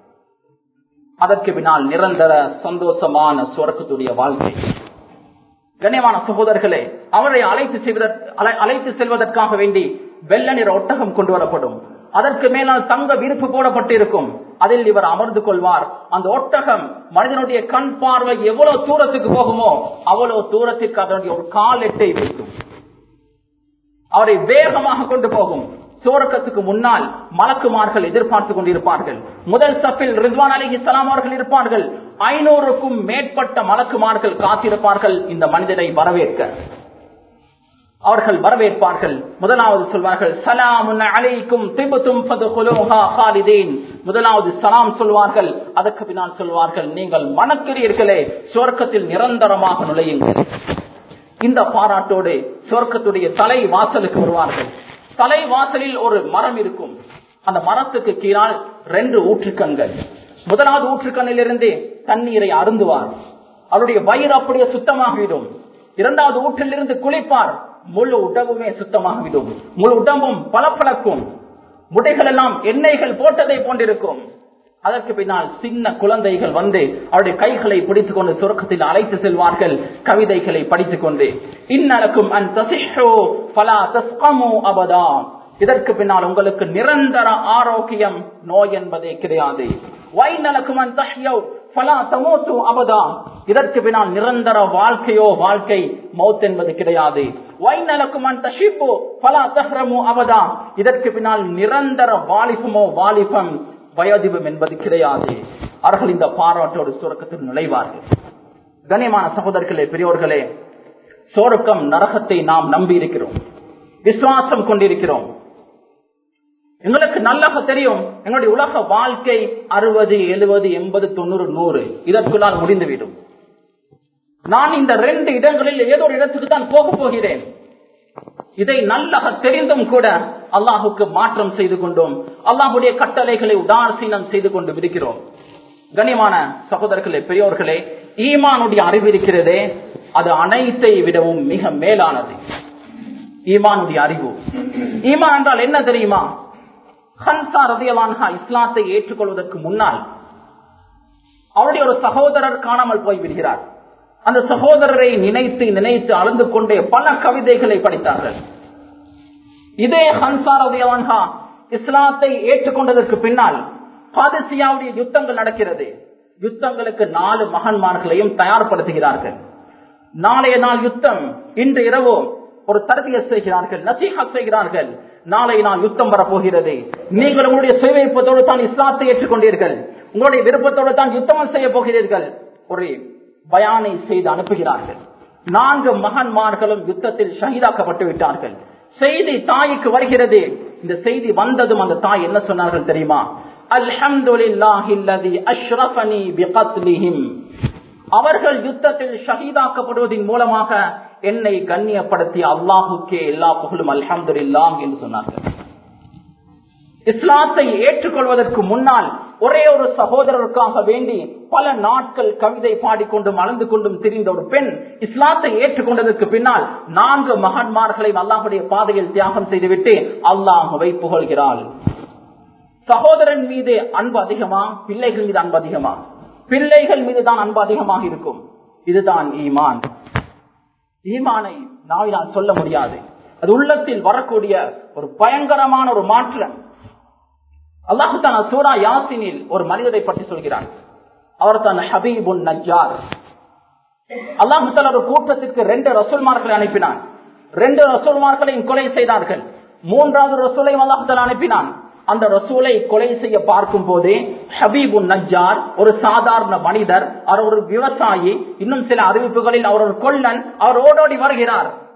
அதற்கு பின்னால் நிரந்தர சந்தோஷமான சொர்க்கத்துடைய வாழ்க்கை. கண்ணியமான சகோதரர்களே, அவரை அழைத்து செல்வதற்காக வேண்டி வெள்ள நிற ஒட்டகம் கொண்டு வரப்படும். அதற்கு மேலால் தங்க விருப்பு போடப்பட்டிருக்கும். அதில் இவர் அமர்ந்து கொள்வார். அந்த ஒட்டகம் மனிதனுடைய கண் பார்வை எவ்வளவு தூரத்துக்கு போகுமோ அவ்வளவு தூரத்திற்கு அதனுடைய ஒரு கால் எட்டை வைக்கும். அவரை வேகமாக கொண்டு போகும். சுவர்க்கத்துக்கு முன்னால் மலக்குமார்கள் எதிர்பார்த்துக் கொண்டிருப்பார்கள். முதல் சஃபில் ரித்வான் அலைஹிஸ்ஸலாம் அவர்கள் இருப்பார்கள். 500க்கும் மேற்பட்ட மலக்குமார்கள் காத்திருப்பார்கள் இந்த மனிதனை வரவேற்க. அவர்கள் வரவேற்பார்கள். முதலாவது சொல்வார்கள், ஸலாமுன் அலைக்கும் திப்தும் ஃபதுகுலூஹா காலிதீன். முதலாவது சலாம் சொல்வார்கள். அதற்கு பின்னால் சொல்வார்கள், நீங்கள் மணக்கிறீர்களே, சுவர்க்கத்தில் நிரந்தரமாக நுழையுங்கள். இந்த பாராட்டோடு சுவர்க்கத்துடைய தலை வாசலுக்கு வருவார்கள். தலை வாசலில் ஒரு மரம் இருக்கும். அந்த மரத்துக்கு கீழால் 2 ஊற்றுக்கண்கள். முதலாவது ஊற்றுக்கண்ணில் இருந்து தண்ணீரை அருந்துவார். அவருடைய வயிறு அப்படியே சுத்தமாகிவிடும். இரண்டாவது ஊற்றிலிருந்து குளிப்பார். முழு உடம்புமே சுத்தமாகிவிடும். முழு உடம்பும் பளபளக்கும். முட்டைகள் எல்லாம் எண்ணெய்கள் போட்டதை போன்றிருக்கும். அதற்கு பின்னால் சின்ன குழந்தைகள் வந்து அவருடைய கைகளை பிடித்துக் கொண்டு சொர்க்கத்தில் அழைத்து செல்வார்கள். கவிதைகளை படித்துக் கொண்டு, இன்னலக்கும் அன் தஸிஹு ஃபலா தஸ்கமு அபதா. இதற்கு பின்னால் உங்களுக்கு நிரந்தர ஆரோக்கியம், நோய் என்பதே கிடையாது. வைனலக்கும் அன் தஹ்யு ஃபலா தமூது அபதா. இதற்கு பின்னால் நிரந்தர வாழ்க்கையோ வாழ்க்கை, மௌத் என்பது கிடையாது. வைனலக்கும் அன் தஷிபு ஃபலா தஹ்ரமு அபதா. இதற்கு பின்னால் நிரந்தர வாலிபமோ வாலிபம், வயோதிபம் என்பது கிடையாது. அவர்கள் இந்த பாராட்டோடு சுவர்க்கத்தில் நுழைவார்கள். கண்ணியமான சகோதரர்களே, பெரியோர்களே, சொர்க்கம் நரகத்தை நாம் நம்பி இருக்கிறோம், விசுவாசம் கொண்டிருக்கிறோம். எங்களுக்கு நல்லா தெரியும், எங்களுடைய உலக வாழ்க்கை 60, 70, 80, 90, 100 இதற்குள்ளால் முடிந்துவிடும். நான் இந்த 2 இடங்களில் ஏதோ ஒரு இடத்துக்கு தான் போக போகிறேன். இதை நல்லா தெரிந்தும் கூட அல்லாஹுக்கு மாற்றம் செய்து கொண்டோம். அல்லாஹுடைய கட்டளைகளை உதாசீனம் செய்து கொண்டு இருக்கிறோம். கண்ணியமான சகோதரர்களே, பெரியோர்களே, ஈமானுடைய அறிவு இருக்கிறதே, அது அனைத்தை விடவும் மிக மேலானது. ஈமானுடைய அறிவு. ஈமான் என்றால் என்ன தெரியுமா? ஹன்சா ரலியல்லாஹு அன்ஹா இஸ்லாத்தை ஏற்றுக்கொள்வதற்கு முன்னால் அவருடைய ஒரு சகோதரர் காணாமல் போய்விடுகிறார். அந்த சகோதரரை நினைத்து நினைத்து அழுந்து கொண்டே பல கவிதைகளை படித்தார்கள். இதே ஹன்சா ரலியல்லாஹு அன்ஹா இஸ்லாத்தை ஏற்றுக்கொண்டதற்கு பின்னால் காதிசியாவுடைய யுத்தங்கள் நடக்கிறது. யுத்தங்களுக்கு 4 மகன்மார்களையும் தயார்படுத்துகிறார்கள். நாளைய நாள் யுத்தம், இன்று இரவு ஒரு தர்பியத் செய்கிறார்கள், நசீஹத் செய்கிறார்கள். நாளை நாள் யுத்தம் வரப்போகிறது. நீங்கள் உங்களுடைய சுயவிருப்பத்தோடு தான் இஸ்லாத்தை ஏற்றுக்கொண்டீர்கள், உங்களுடைய விருப்பத்தோடு தான் யுத்தம் செய்ய போகிறீர்கள். ஒரு பயானை செய்து அனுப்புகிறார்கள். 4 மகன்மார்களும் யுத்தத்தில் ஷஹீதாக்கப்பட்டு விட்டார்கள். செய்தி தாய்க்கு வருகிறது. இந்த செய்தி வந்ததும் அந்த தாய் என்ன சொன்னார்கள் தெரியுமா? அல்ஹம்துலில்லாஹில்லதி அஷ்ரஃபனி பிகத்லிஹிம். அவர்கள் யுத்தத்தில் ஷஹீதாக்கப்படுவதன் மூலமாக என்னை கண்ணியப்படுத்திய அல்லாஹுக்கே எல்லா புகழும், அல்ஹம்துலில்லாஹ் என்று சொன்னார்கள். இஸ்லாத்தை ஏற்றுக்கொள்வதற்கு முன்னால் ஒரே ஒரு சகோதரருக்காக வேண்டி பல நாட்கள் கவிதை பாடிக்கொண்டும் அழுந்து கொண்டும் திரிந்த ஒரு பெண் இஸ்லாத்தை ஏற்றுக்கொண்டதற்கு பின்னால் 4 மகன்மார்களை அல்லாஹுடைய பாதையில் தியாகம் செய்துவிட்டு அல்லாஹுவை புகழ்கிறாள். சகோதரன் மீது அன்பு அதிகமா, பிள்ளைகள் மீது அன்பு அதிகமா? பிள்ளைகள் மீது தான் அன்பு அதிகமாக இருக்கும். இதுதான் ஈமான். ஈமானை நாவினால் சொல்ல முடியாது, அது உள்ளத்தில் வரக்கூடிய ஒரு பயங்கரமான ஒரு மாற்றம். அல்லாஹ் தஆலா சூரா யாசீனில் ஒரு மனிதரை பற்றி சொல்கிறார். அவர் தான் ஹபீபுன் நஜ்ஜார். அல்லாஹ் தஆலா ஒரு கூட்டத்திற்கு 2 ரசூல்மார்களை அனுப்பினான். 2 ரசூல்மார்களையும் கொலை செய்தார்கள். 3வது ரசூலையும் அல்லாஹ் தஆலா அனுப்பினான். அந்த ரசூலை கொலை செய்ய பார்க்கும் போதே ஹபீபுன் நஜ்ஜார் ஒரு சாதாரண மனிதர், அவர் ஒரு விவசாயி. இன்னும் சில அறிவிப்புகளில் அவர் ஒரு கொல்லன். அவர் ஓடோடி வருகிறார்.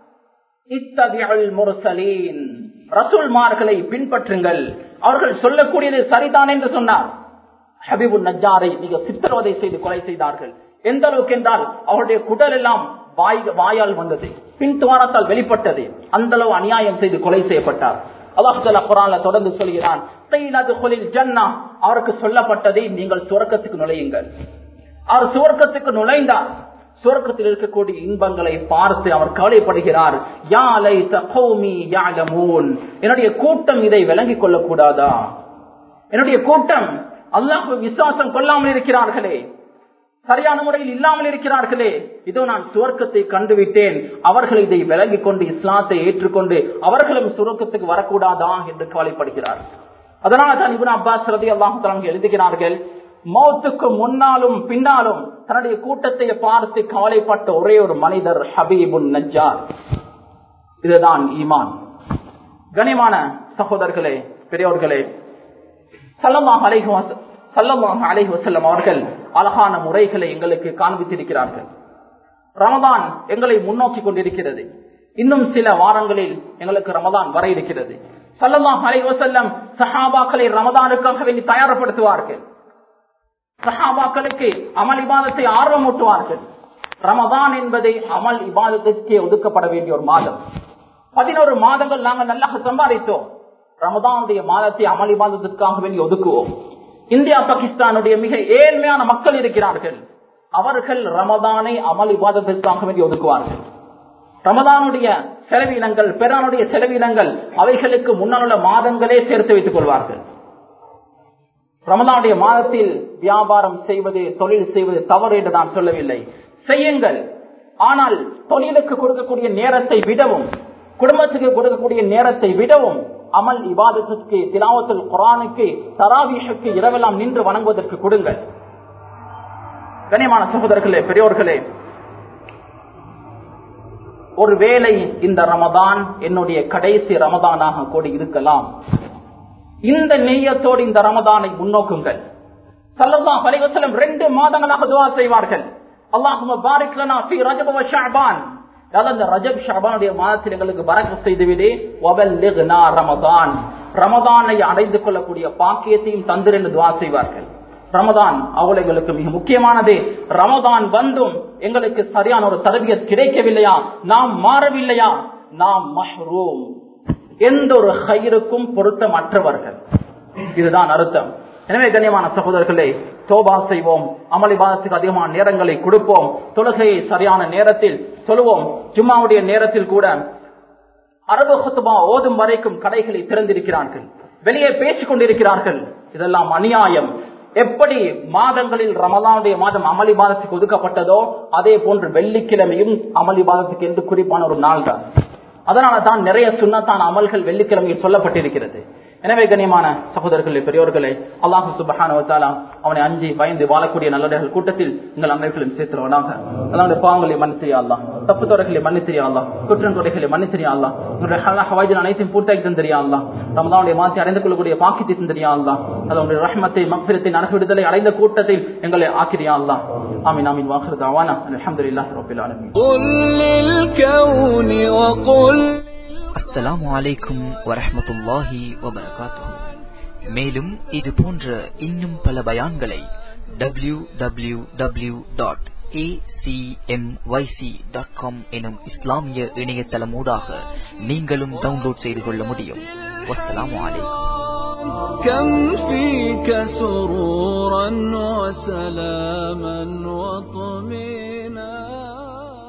இத்தபிஉல் முர்சலீன், ரசூல்மார்களை பின்பற்றுங்கள், அவர்கள் சொல்லக்கூடியது சரிதான் என்று சொன்னார். ஹபீபுன் நஜ்ஜாரை மிக சித்திரவதை செய்து கொலை செய்தார்கள். எந்த அளவுக்கு என்றால் அவருடைய குடல் எல்லாம் வாயால் வந்தது, பின் துவாரத்தால் வெளிப்பட்டது. அந்த அளவு அநியாயம் செய்து கொலை செய்யப்பட்டார். அல்லாஹ் தஆலா குர்ஆன்ல தொடர்ந்து சொல்கிறான், அவருக்கு சொல்லப்பட்டதை நீங்கள் சுவர்க்கத்துக்கு நுழையுங்கள். அவர் சுவர்க்கத்துக்கு நுழைந்தார். சுவர்க்கத்தில் இருக்கக்கூடிய இன்பங்களை பார்த்து அவர் கவலைப்படுகிறார். யா லைத கௌமி யஅலமூன், என்னுடைய கூட்டம் இதை விளங்கிக் கொள்ளக்கூடாதா? என்னுடைய கூட்டம் அல்லாஹ்வை விசுவாசம் கொள்ளாமல் இருக்கிறார்களே, சரியான முறையில் இல்லாமல் இருக்கிறார்களே, இதோ நான் சுவர்க்கத்தை கண்டுவிட்டேன், அவர்கள் இதை விளங்கிக் கொண்டு இஸ்லாத்தை ஏற்றுக்கொண்டு அவர்களும் சுவர்க்கத்துக்கு வரக்கூடாதா என்று கவலைப்படுகிறார். அதனால தான் இப்னு அப்பாஸ் ரலியல்லாஹு தஆலா எழுதுகிறார்கள், மௌத்துக்கு முன்னாலும் பின்னாலும் தன்னுடைய கூட்டத்தை பார்த்து கவலைப்பட்ட ஒரே ஒரு மனிதர் ஹபீபுன் நஜ்ஜார். இதுதான் ஈமான். கனிமான சகோதரர்களே, பெரியோர்களே, ஸல்லல்லாஹு அலைஹி வஸல்லம் அவர்கள் அழகான முறைகளை எங்களுக்கு காண்பித்திருக்கிறார்கள். ரமதான் எங்களை முன்னோக்கி கொண்டிருக்கிறது. இன்னும் சில வாரங்களில் எங்களுக்கு ரமதான் வர இருக்கிறது. ஸல்லல்லாஹு அலைஹி வஸல்லம் சஹாபாக்களை ரமதானுக்காக வேண்டி தயார்படுத்துவார்கள். சஹாபாக்களுக்கு அமல் இபாதத்தை ஆர்வமூட்டுவார்கள். ரமதான் என்பதை அமல் இபாதத்திற்கே ஒதுக்கப்பட வேண்டிய ஒரு மாதம். 11 மாதங்கள் நாங்கள் நல்லா சம்பாதித்தோம். ரமதானுடைய மாதத்தை அமல் இபாதத்திற்காக வேண்டி ஒதுக்குவோம். இந்தியா பாகிஸ்தானுடைய மிக ஏழ்மையான மக்கள் இருக்கிறார்கள். அவர்கள் ரமதானை அமல் இபாதத்திற்காக வேண்டி ஒதுக்குவார்கள். ரமதானுடைய செலவினங்கள், பெறானுடைய செலவினங்கள் அவைகளுக்கு முன்னுள்ள மாதங்களே சேர்த்து வைத்துக் கொள்வார்கள். ரமதானுடைய மாதத்தில் வியாபாரம் செய்வது, தொழில் செய்வது தவறு என்று நான் சொல்லவில்லை, செய்யுங்கள். ஆனால் தொழிலுக்கு கொடுக்கக்கூடிய நேரத்தை விடவும், குடும்பத்துக்கு கொடுக்கக்கூடிய நேரத்தை விடவும் அமல் இபாதத்துக்கு, திலாவத்துல் குர்ஆனுக்கு, தராவீஹுக்கு இரவெல்லாம் நின்று வணங்குவதற்கு கொடுங்கள். கனியமான சகோதரர்களே, பெரியோர்களே, ஒருவேளை இந்த ரமதான் என்னுடைய கடைசி ரமதானாக கூட இருக்கலாம். இந்த நிய்யத்தோடு இந்த ரமதானை முன்னோக்குங்கள். ஸல்லல்லாஹு அலைஹி வஸல்லம் 2 மாதங்களாக துஆ செய்வார்கள். அல்லாஹும்ம பாரிக் லனா ஃபீ ரஜப் வ ஷஅபான், இந்த ரஜப் ஷஅபானுடைய மாதத்தில் எங்களுக்கு பரக்கத் செய்துவிடு, வபல்லிக்னா ரமதான், ரமதானை அடைந்து கொள்ளக்கூடிய பாக்கியத்தையும் தந்திரு என்று துஆ செய்வார்கள். ரமதான் அவங்களுக்கு மிக முக்கியமானது. ரமதான் வந்தும் எங்களுக்கு சரியான ஒரு தர்பியத் கிடைக்கவில்லையா, நாம் மாறவில்லையா, நாம் மஹ்ரூம், எந்த ஒரு ஹைருக்கும் பொருத்தமற்றவர்கள். இதுதான் அர்த்தம். எனவே கண்ணியமான சகோதரர்களே, தௌபா செய்வோம், அமல் இபாதத்துக்கு அதிகமான நேரங்களை கொடுப்போம், தொழுகையை சரியான நேரத்தில் தொழுவோம். ஜும்மாவுடைய நேரத்தில் கூட அரபு குத்பா ஓதும் வரைக்கும் கடைகளை திறந்திருக்கிறார்கள், வெளியே பேசிக் கொண்டிருக்கிறார்கள். இதெல்லாம் அநியாயம். எப்படி மாதங்களில் ரமலானுடைய மாதம் அமல் இபாதத்துக்கு ஒதுக்கப்பட்டதோ அதே போன்று வெள்ளிக்கிழமையும் அமல் இபாதத்துக்கு என்று குறிப்பான ஒரு நாள் தான். அதனால தான் நிறைய சுன்னத்தான அமல்கள் வெள்ளிக்கிழமையில் சொல்லப்பட்டிருக்கிறது. எனவே கண்ணியமான சகோதரர்களே, பெரியோர்களே, அல்லாஹ் சுப்ஹானஹு வ தஆலா அவனை அஞ்சி பயந்து வாழக்கூடிய நல்லவர்கள் கூட்டத்தில் எங்கள் அனைவரையும் சேர்த்துருவனாக. அல்லாஹ்வுடைய பாவங்களை மன்னித்தியா அல்லாஹ், தப்பு தவறுகளை மன்னித்தியா அல்லாஹ், குற்றம் குறைகளை மன்னித்தியா அல்லாஹ், உன்னுடைய ஹவாயிஜ் அனைத்தையும் பூர்த்தியாக்கி தந்திரியா அல்லாஹ், ரமலானுடைய மாதத்தை அடைந்து கொள்ளக்கூடிய பாக்கியத்தை தந்திரியா அல்லாஹ், உன்னுடைய ரஹ்மத்தை, மக்ஃபிரத்தை, நரக விடுதலை அடைந்த கூட்டத்தில் எங்களை ஆக்கிரியா அல்லாஹ். ஆமீன் ஆமீன். வாஹிரு தஅவானா அல்ஹம்துலில்லாஹி ரப்பில் ஆலமீன். அஸ்ஸலாமு அலைக்கும் வரஹ்மத்துல்லாஹி வபரகாத்துஹு. மேலும் இது போன்ற இன்னும் பல பயான்களை www.acmyc.com எனும் இஸ்லாமிய இணையதளமூடாக நீங்களும் டவுன்லோட் செய்து கொள்ள முடியும். வஸ்ஸலாமு அலைக்கும். كم فيك سرورا وسلاما وطمئنا